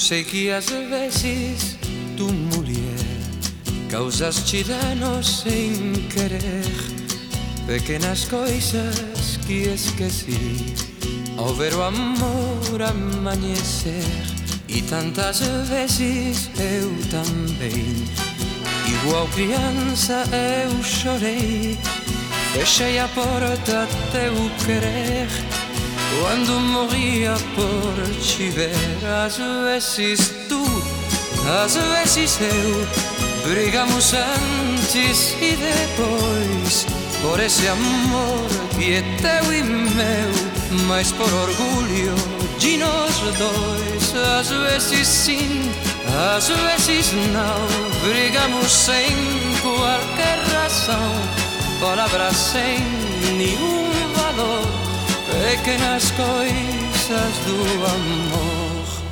sei que às vezes tu, mulher, causas-te danos sem querer, pequenas coisas que esqueci ao ver o amor amanhecer. E tantas vezes eu também, igual criança, eu chorei. Fechei a porta até o querer, quando morria por te ver. Às vezes tu, às vezes eu, brigamos antes e depois, por esse amor que é teu e meu, mas por orgulho de nós dois. Às vezes sim, às vezes não, brigamos sem qualquer razão, palavras sem nenhum valor, pequenas coisas do amor.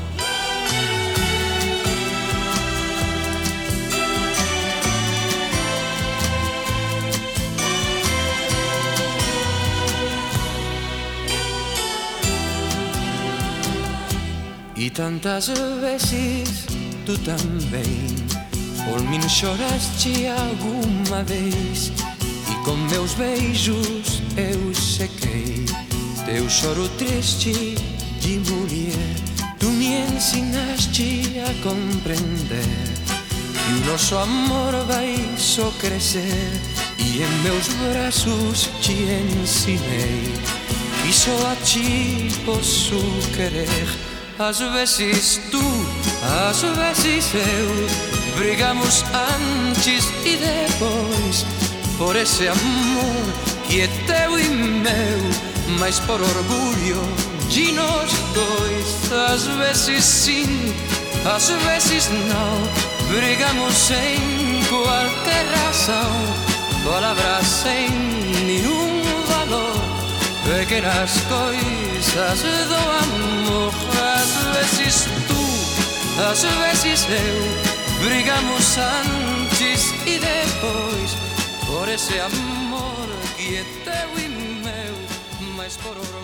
E tantas vezes tu também por mim choraste alguma vez, e com meus beijos eu sequei teu choro triste de mulher. Tu me ensinaste a compreender que o nosso amor vai só crescer, e em meus braços te ensinei que só a ti posso querer. Às vezes tu, às vezes eu, brigamos antes e depois, por esse amor que é teu e meu, mas por orgulho de nós dois. Às vezes sim, às vezes não, brigamos sem qualquer razão, palavras sem nenhum valor, pequenas coisas do amor. Às vezes tu, às vezes eu, brigamos antes e depois, por esse amor que é teu e meu, mas por orgulho